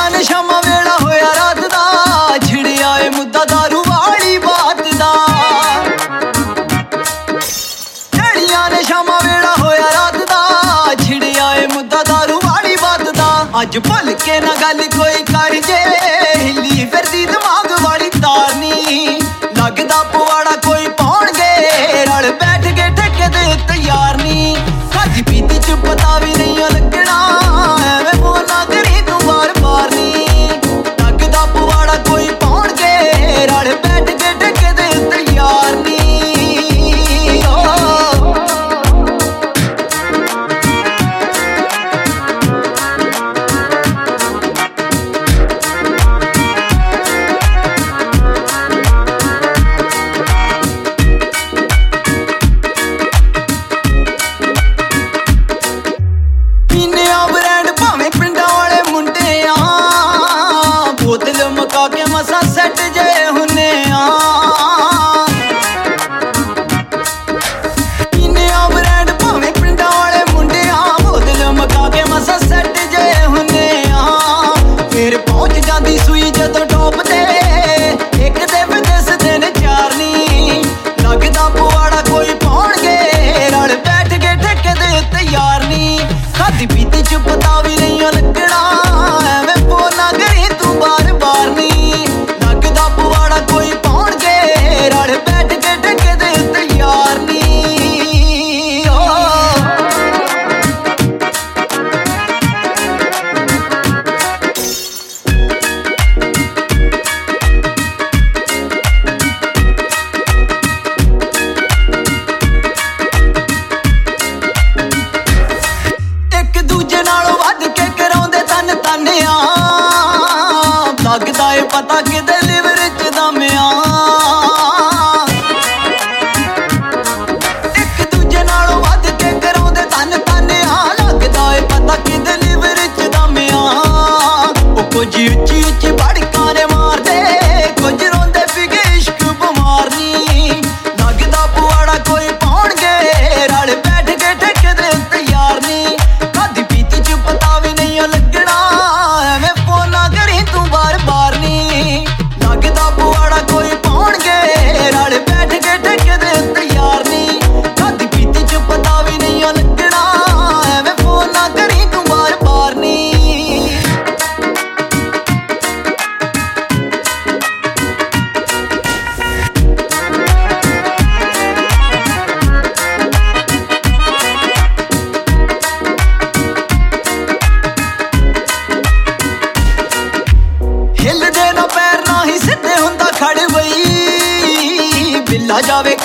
ਢੇੜੀਆਂ ਨੇ ਸ਼ਾਮਾਂ ਵੇਲਾ ਹੋਇਆ ਰਾਤ ਦਾ, ਛਿੜਿਆ ਏ ਮੁੱਦਾ ਦਾਰੂ ਵਾਲੀ ਬਾਤ ਦਾ। ਢੇੜੀਆਂ ਨੇ ਸ਼ਾਮਾਂ ਵੇਲਾ ਹੋਇਆ ਰਾਤ ਦਾ, ਛਿੜਿਆ ਏ ਮੁੱਦਾ ਦਾਰੂ ਵਾਲੀ ਬਾਤ ਦਾ। ਅੱਜ ਭੁੱਲ ਕੇ ਨਾ ਗੱਲ ਕੋਈ ਕਰ ਜੇ, ਹਿੱਲੀ ਫਿਰਦੀ ਦਿਮਾਗ ਵਾਲੀ ਤਾਰ ਨੀ। ਲੱਗਦਾ ਪਵਾੜਾ ਕੋਈ ਪਾਉਣਗੇ, ਰਲ ਬੈਠ ਕੇ ਠੇਕੇ ਦੇ ਤਿਆਰ ਨੀ। ਖਾਦੀ ਪੀਤੀ ਚ ਪਤਾ ਵੀ ਨਹੀਂ ਲੱਗਣਾ, ਐਵੇਂ ਬੋਲਾਂ ਕਰੀ ਤੂੰ ਬਾਰ ਬਾਰ ਨੀ। ਲੱਗਦਾ ਪਵਾੜਾ ਕੋਈ ਪਾਉਣਗੇ, ਰਲ ਬੈਠ ਕੇ ਠੇਕੇ ਦੇ ਤਿਆਰ ਨੀ। ਬੋਤਲ ਮੁਕਾ ਕੇ ਮਸਾਂ ਸੈੱਟ ਜੇ ਹੁੰਨੇ ਆ, ਪੀਨੇ ਆ ਬ੍ਰੈਂਡ ਭਾਵੇਂ ਪਿੰਡਾਂ ਵਾਲੇ ਮੁੰਡੇ ਆ। ਬੋਤਲ ਮੁਕਾ ਕੇ ਮਸਾਂ ਸੈੱਟ ਜੇ ਹੁੰਨੇ ਆ, ਫਿਰ ਪਹੁੰਚ ਜਾਂਦੀ ਸੂਈ ਜਦੋਂ ਟੋਪ ਤੇ, ਇੱਕ ਦੇ ਦਿਸਦੇ ਨੇ ਚਾਰ ਨੀ। ਲੱਗਦਾ ਪਵਾੜਾ ਕੋਈ ਪਾਉਣਗੇ, ਰਲ ਬੈਠ ਕੇ ਠੇਕੇ ਦੇ ਤਿਆਰ ਨੀ। ਖਾਦੀ ਪੀਤੀ ਚ ਪਤਾ ਵੀ ਨਹੀਂ ਲੱਗਣਾ, ਐਵੇਂ ਬੋਲਾਂ ਕਰੀ ਤੂੰ ਬਾਰ ਬਾਰ ਨੀ। ਲੱਗਦਾ ਪਵਾੜਾ ਕੋਈ ਪਾਉਣਗੇ, ਰਲ ਬੈਠ ਕੇ ਠੇਕੇ ਦੇ ਤਿਆਰ ਨੀ। ਇੱਕ ਦੂਜੇ ਨਾਲੋਂ ਵੱਧ ਕੇ ਕਰਾਉਂਦੇ ਤਨ ਤਾਨਿਆ, ਲੱਗਦਾ ਏ ਪਤਾ ਕਿਤੇ ਲਿਵਰ ਚ ਦਮਿਆ। ਇੱਕ ਦੂਜੇ ਨਾਲੋਂ ਵੱਧ ਕੇ ਕਰਾਉਂਦੇ ਤਨ ਤਾਨਿਆ, ਲੱਗਦਾ ਏ ਪਤਾ ਕਿਤੇ ਲਿਵਰ ਚ ਦਮਿਆ। ਉਹ ਕੁਝ ਉੱਚੀ ਉੱਚੀ ਭੜਕਾਂ ਨੇ ਮਾਰਦੇ, ਕੁਝ ਰੋਂਦੇ ਫਿਗੇ ਇਸ਼ਕ ਬਿਮਾਰ ਨੀ। ਲੱਗਦਾ ਪਵਾੜਾ ਕੋਈ ਪਾਉਣਗੇ, ਰਲ ਬੈਠ ਕੇ ਠੇਕੇ ਦੇ ਤਿਆਰ ਨੀ। ਖਾਦੀ ਪੀਤੀ ਚ ਪਤਾ ਵੀ ਨਹੀਂ ਲੱਗਣਾ, ਐਵੇਂ ਫੋਨਾਂ ਕਰੀ ਤੂੰ ਬਾਰ ਬਾਰ ਨੀ। ਲੱਗਦਾ ਪਵਾੜਾ ਕੋਈ ਪਾਉਣਗੇ, ਰਲ ਬੈਠ ਕੇ ਠੇਕੇ ਦੇ ਤਿਆਰ ਨੀ। ਖਾਦੀ ਪੀਤੀ ਚ ਪਤਾ ਵੀ ਨਹੀਂ ਲੱਗਣਾ, ਐਵੇਂ ਫੋਨਾਂ ਕਰੀ ਤੂੰ ਬਾਰ ਬਾਰ ਨੀ। ਹਿੱਲਦੇ ਨਾ ਪੈਰ ਨਾ ਹੀ ਸਿੱਧੇ ਹੁੰਦਾ ਖੜ ਬਈ, ਬਿੱਲਾ ਜਾਵੇ